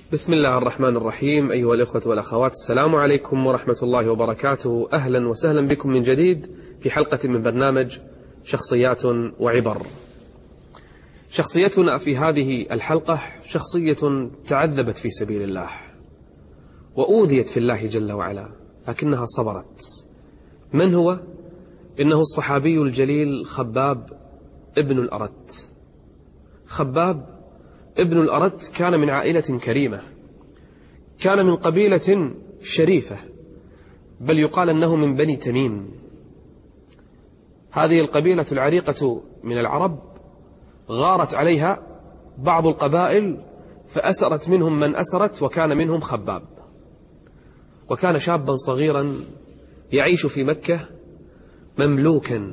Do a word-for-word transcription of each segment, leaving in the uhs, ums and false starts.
بسم الله الرحمن الرحيم. أيها الإخوة والأخوات، السلام عليكم ورحمة الله وبركاته. أهلا وسهلا بكم من جديد في حلقة من برنامج شخصيات وعبر. شخصيتنا في هذه الحلقة شخصية تعذبت في سبيل الله وأوذيت في الله جل وعلا، لكنها صبرت. من هو؟ إنه الصحابي الجليل خباب ابن الأرت. خباب ابن الأرت كان من عائلة كريمة، كان من قبيلة شريفة، بل يقال أنه من بني تميم. هذه القبيلة العريقة من العرب غارت عليها بعض القبائل فأسرت منهم من أسرت، وكان منهم خباب. وكان شابا صغيرا يعيش في مكة مملوكا،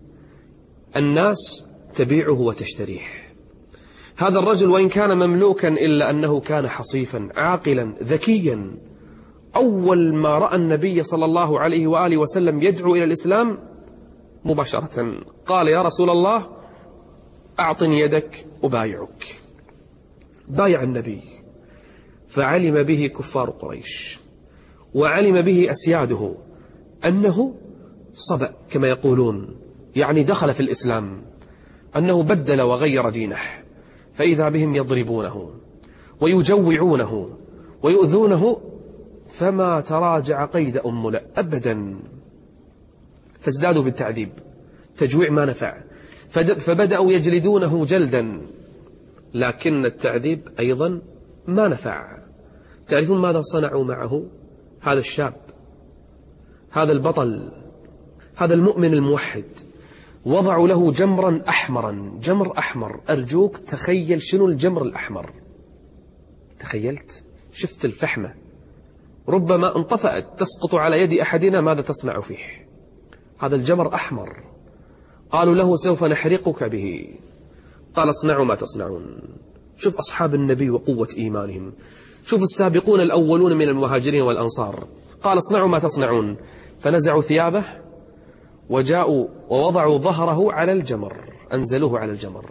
الناس تبيعه وتشتريه. هذا الرجل وإن كان مملوكا إلا أنه كان حصيفا عاقلا ذكيا. أول ما رأى النبي صلى الله عليه وآله وسلم يدعو إلى الإسلام مباشرة قال: يا رسول الله أعطني يدك أبايعك. بايع النبي، فعلم به كفار قريش وعلم به أسياده أنه صبأ كما يقولون، يعني دخل في الإسلام، أنه بدل وغير دينه. فإذا بهم يضربونه ويجوعونه ويؤذونه، فما تراجع قيد أمل أبدا، فازدادوا بالتعذيب. تجويع ما نفع، فبدأوا يجلدونه جلدا، لكن التعذيب أيضا ما نفع. تعرفون ماذا صنعوا معه؟ هذا الشاب، هذا البطل، هذا المؤمن الموحد، وضعوا له جمرا أحمرا. جمر أحمر، أرجوك تخيل شنو الجمر الأحمر. تخيلت؟ شفت الفحمة ربما انطفأت تسقط على يد أحدنا، ماذا تصنع فيه؟ هذا الجمر أحمر. قالوا له: سوف نحرقك به. قال: اصنعوا ما تصنعون. شوف أصحاب النبي وقوة إيمانهم، شوف السابقون الأولون من المهاجرين والأنصار. قال: اصنعوا ما تصنعون. فنزعوا ثيابه وجاءوا ووضعوا ظهره على الجمر، أنزلوه على الجمر،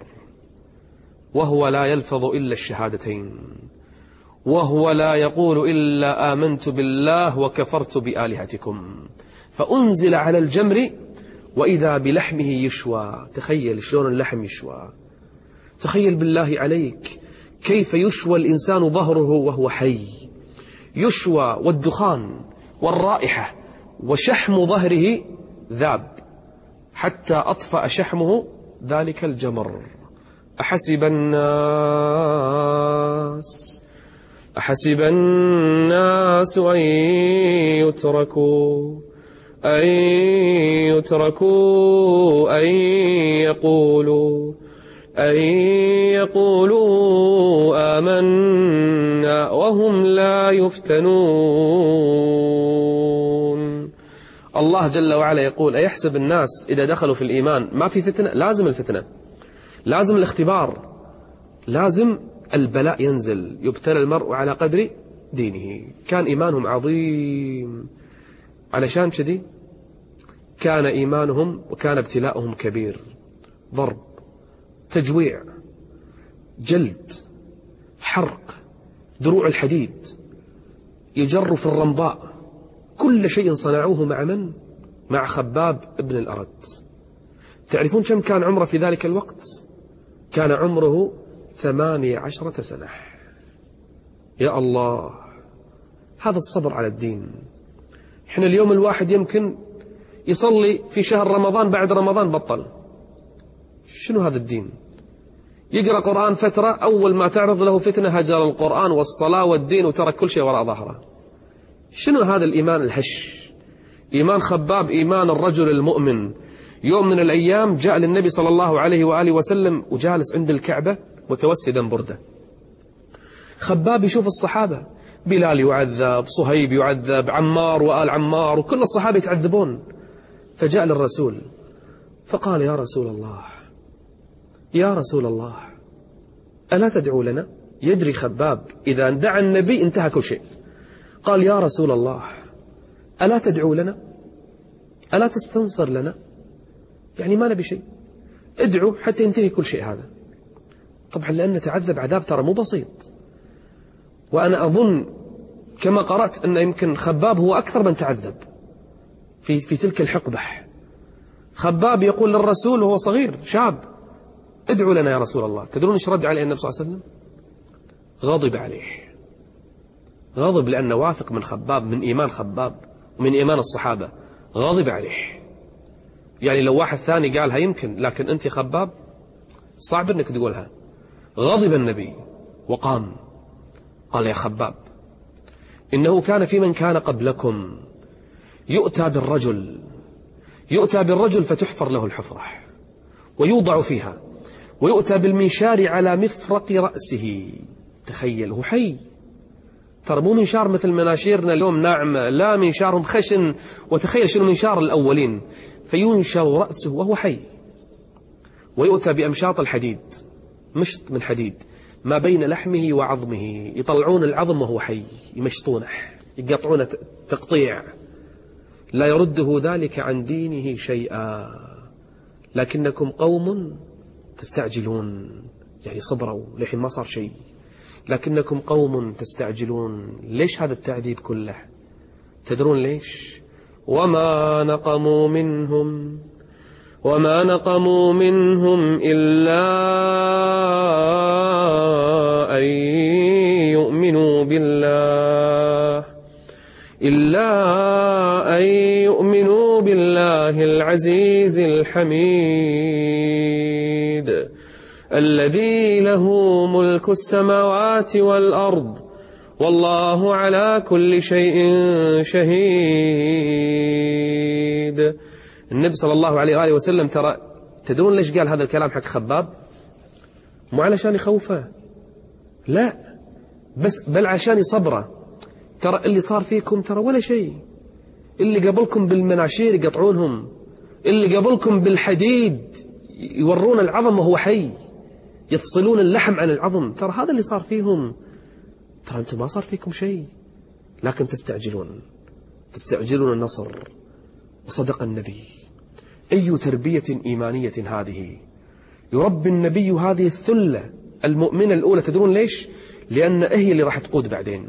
وهو لا يلفظ إلا الشهادتين، وهو لا يقول إلا آمنت بالله وكفرت بآلهتكم. فأنزل على الجمر وإذا بلحمه يشوى. تخيل شلون اللحم يشوى. تخيل بالله عليك كيف يشوى الإنسان ظهره وهو حي، يشوى، والدخان والرائحة، وشحم ظهره ذاب حتى أطفأ شحمه ذلك الجمر. أحسب الناس أحسب الناس أن يتركوا أن يتركوا أن يقولوا أن يقولوا آمنا وهم لا يفتنون. الله جل وعلا يقول: أيحسب الناس إذا دخلوا في الإيمان ما في فتنة؟ لازم الفتنة، لازم الاختبار، لازم البلاء ينزل، يبتلى المرء على قدر دينه. كان إيمانهم عظيم، علشان كذي كان إيمانهم وكان ابتلاؤهم كبير. ضرب، تجويع، جلد، حرق، دروع الحديد، يجر في الرمضاء، كل شيء صنعوه مع من؟ مع خباب ابن الأرت. تعرفون كم كان عمره في ذلك الوقت؟ كان عمره ثمانية عشرة سنة. يا الله، هذا الصبر على الدين. احنا اليوم الواحد يمكن يصلي في شهر رمضان، بعد رمضان بطل. شنو هذا الدين؟ يقرأ قرآن فترة، أول ما تعرض له فتنة هجر القرآن والصلاة والدين وترك كل شيء وراء ظهره. شنو هذا الإيمان الهش؟ إيمان خباب، إيمان الرجل المؤمن. يوم من الأيام جاء للنبي صلى الله عليه وآله وسلم وجالس عند الكعبة متوسدا بردة. خباب يشوف الصحابة، بلال يعذب، صهيب يعذب، عمار وآل عمار، وكل الصحابة يتعذبون. فجاء للرسول فقال: يا رسول الله يا رسول الله ألا تدعو لنا؟ يدري خباب إذا دعا النبي انتهى كل شيء. قال: يا رسول الله ألا تدعو لنا؟ ألا تستنصر لنا؟ يعني ما نبي شيء، ادعو حتى ينتهي كل شيء هذا. طبعا لأنه تعذب عذاب ترى مو بسيط، وأنا أظن كما قرأت أن يمكن خباب هو أكثر من تعذب في, في تلك الحقبة. خباب يقول للرسول وهو صغير شاب: ادعوا لنا يا رسول الله. تدرون ايش رد عليه النبي صلى الله عليه وسلم؟ غضب عليه، غضب لأنه واثق من خباب، من إيمان خباب ومن إيمان الصحابة، غضب عليه. يعني لو واحد ثاني قالها يمكن، لكن أنت خباب صعب أنك تقولها. غضب النبي وقام قال: يا خباب، إنه كان في من كان قبلكم يؤتى بالرجل يؤتى بالرجل فتحفر له الحفرة ويوضع فيها، ويؤتى بالمنشار على مفرق رأسه. تخيل، هو حي، ترى مو منشار مثل مناشيرنا اليوم ناعمة، لا، منشارهم خشن. وتخيل شنو منشار الأولين، فينشر رأسه وهو حي. ويؤتى بأمشاط الحديد، مشط من حديد ما بين لحمه وعظمه، يطلعون العظم وهو حي، يمشطونه، يقطعونه تقطيع، لا يرده ذلك عن دينه شيئا. لكنكم قوم تستعجلون، يعني صبروا لحين ما صار شيء، لكنكم قوم تستعجلون. ليش هذا التعذيب كله؟ تدرون ليش؟ وما نقموا منهم وما نقموا منهم إلا أن يؤمنوا بالله إلا أن يؤمنوا بالله العزيز الحميد الذي له ملك السماوات والأرض والله على كل شيء شهيد. النبي صلى الله عليه وآله وسلم، ترى تدرون ليش قال هذا الكلام حق خباب؟ مو علشان يخوفه، لا، بس بل عشان يصبره. ترى اللي صار فيكم ترى ولا شيء. اللي قبلكم بالمناشير يقطعونهم، اللي قبلكم بالحديد يورون العظم وهو حي، يفصلون اللحم عن العظم، ترى هذا اللي صار فيهم. ترى أنتم ما صار فيكم شيء، لكن تستعجلون تستعجلون النصر. وصدق النبي. أي تربية إيمانية هذه! يربي النبي هذه الثلة المؤمنة الأولى. تدرون ليش؟ لأن هي اللي راح تقود بعدين،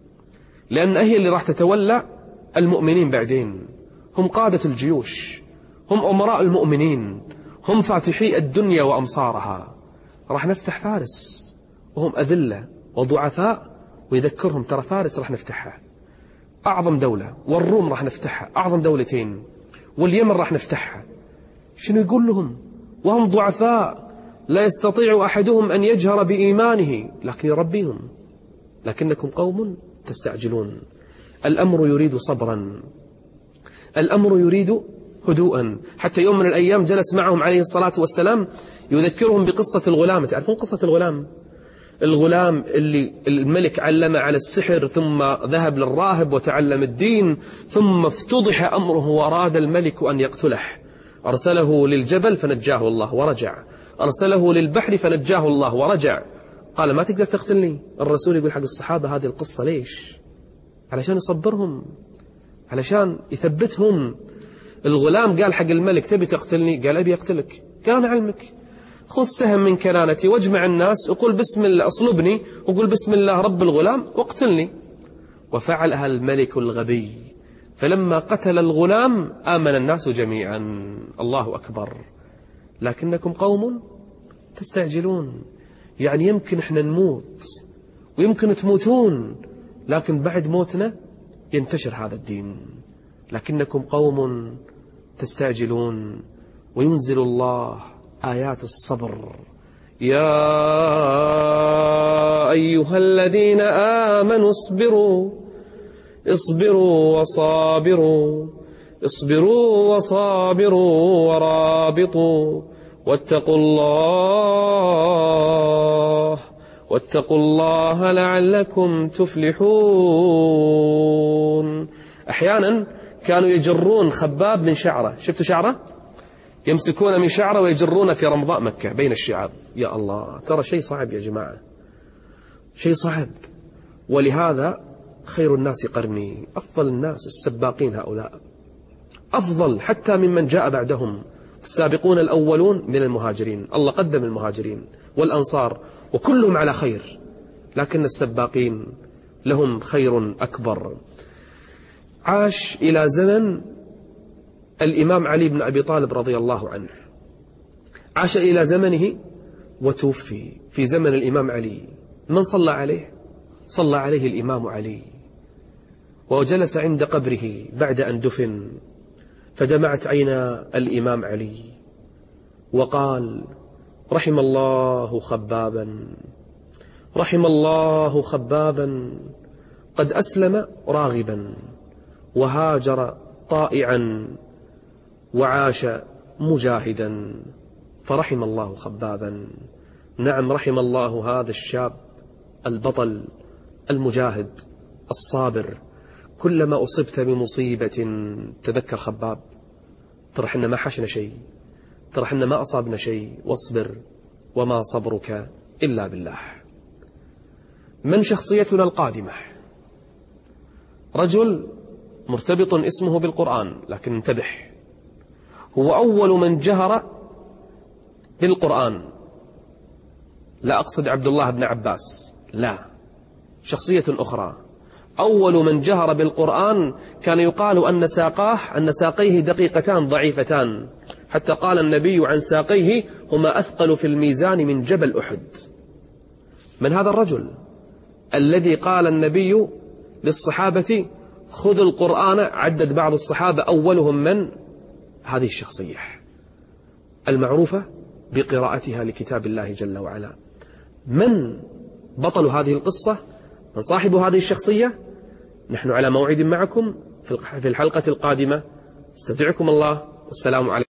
لأن هي اللي راح تتولى المؤمنين بعدين. هم قادة الجيوش، هم أمراء المؤمنين، هم فاتحي الدنيا وأمصارها. راح نفتح فارس وهم أذلة وضعفاء، ويذكرهم ترى فارس راح نفتحها، أعظم دولة، والروم راح نفتحها، أعظم دولتين، واليمن راح نفتحها. شنو يقول لهم وهم ضعفاء لا يستطيع أحدهم أن يجهر بإيمانه، لكن يربيهم. لكنكم قوم تستعجلون. الأمر يريد صبرا، الأمر يريد هدوءا. حتى يوم من الأيام جلس معهم عليه الصلاة والسلام يذكرهم بقصة الغلام. تعرفون قصة الغلام؟ الغلام اللي الملك علم على السحر، ثم ذهب للراهب وتعلم الدين، ثم افتضح أمره وأراد الملك أن يقتله. أرسله للجبل فنجاه الله ورجع، أرسله للبحر فنجاه الله ورجع. قال: ما تقدر تقتلني. الرسول يقول حق الصحابة هذه القصة ليش؟ علشان يصبرهم، علشان يثبتهم. الغلام قال حق الملك: تبي تقتلني؟ قال: أبي أقتلك. قال: علمك، خذ سهم من كنانتي واجمع الناس وقل بسم الله، اصلبني وقل بسم الله رب الغلام واقتلني. وفعلها الملك الغبي، فلما قتل الغلام آمن الناس جميعا. الله أكبر. لكنكم قوم تستعجلون. يعني يمكن احنا نموت ويمكن تموتون، لكن بعد موتنا ينتشر هذا الدين. لكنكم قوم تستعجلون. وينزل الله آيات الصبر: يا أيها الذين آمنوا اصبروا اصبروا وصابروا اصبروا وصابروا ورابطوا واتقوا الله واتقوا الله لعلكم تفلحون. أحيانا كانوا يجرون خباب من شعره. شفتوا شعره؟ يمسكون من شعره ويجرون في رمضاء مكة بين الشعاب. يا الله، ترى شيء صعب يا جماعة، شيء صعب. ولهذا خير الناس قرني، أفضل الناس السباقين هؤلاء، أفضل حتى ممن جاء بعدهم. السابقون الأولون من المهاجرين، الله قدم المهاجرين والأنصار وكلهم على خير، لكن السباقين لهم خير أكبر. عاش إلى زمن الإمام علي بن أبي طالب رضي الله عنه، عاش إلى زمنه وتوفي في زمن الإمام علي. من صلى عليه؟ صلى عليه الإمام علي، وجلس عند قبره بعد أن دفن، فدمعت عينا الإمام علي وقال: رحم الله خبابا، رحم الله خبابا، قد أسلم راغبا وهاجر طائعا وعاش مجاهدا، فرحم الله خبابا. نعم، رحم الله هذا الشاب البطل المجاهد الصابر. كلما أصبت بمصيبة تذكر خباب، ترى حنا ما حشنا شيء، ترى حنا ما أصابنا شيء، واصبر وما صبرك إلا بالله. من شخصيتنا القادمة؟ رجل مرتبط اسمه بالقرآن، لكن انتبه، هو أول من جهر بالقرآن. لا أقصد عبد الله بن عباس، لا، شخصية أخرى. أول من جهر بالقرآن كان يقال أن ساقاه أن ساقيه دقيقتان ضعيفتان، حتى قال النبي عن ساقيه: هما أثقل في الميزان من جبل أحد. من هذا الرجل الذي قال النبي للصحابة: خذوا القرآن؟ عدد بعض الصحابة أولهم من هذه الشخصية المعروفة بقراءتها لكتاب الله جل وعلا. من بطل هذه القصة؟ من صاحب هذه الشخصية؟ نحن على موعد معكم في الحلقة القادمة. استودعكم الله، والسلام عليكم.